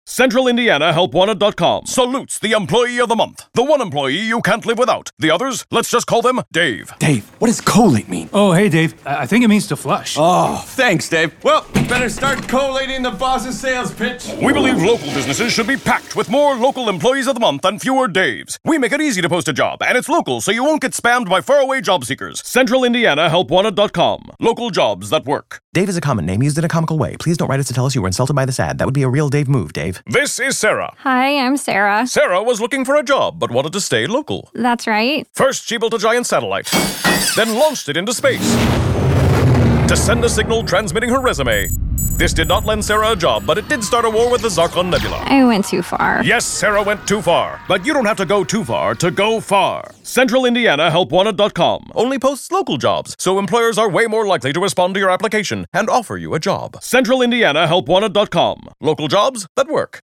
CentralIndianaHelpWanted.com salutes the Employee of the Month. The one employee you can't live without. The others, let's just call them Dave. Dave, what does collate mean? Oh, hey, Dave. I think it means to flush. Oh, thanks, Dave. Well, better start collating the boss's sales pitch. We believe local businesses should be packed with more local employees of the month and fewer Daves. We make it easy to post a job, and it's local, so you won't get spammed by faraway job seekers. CentralIndianaHelpWanted.com. Local jobs that work. Dave is a common name used in a comical way. Please don't write us to tell us you were insulted by this ad. That would be a real Dave move, Dave. This is Sarah. Hi, I'm Sarah. Sarah was looking for a job, but wanted to stay local. That's right. First, she built a giant satellite, then launched it into space to send a signal transmitting her resume. This did not lend Sarah a job, but it did start a war with the Zarkon Nebula. I went too far. Yes, Sarah went too far, but you don't have to go too far to go far. CentralIndianaHelpWanted.com only posts local jobs, so employers are way more likely to respond to your application and offer you a job. CentralIndianaHelpWanted.com. Local jobs that work.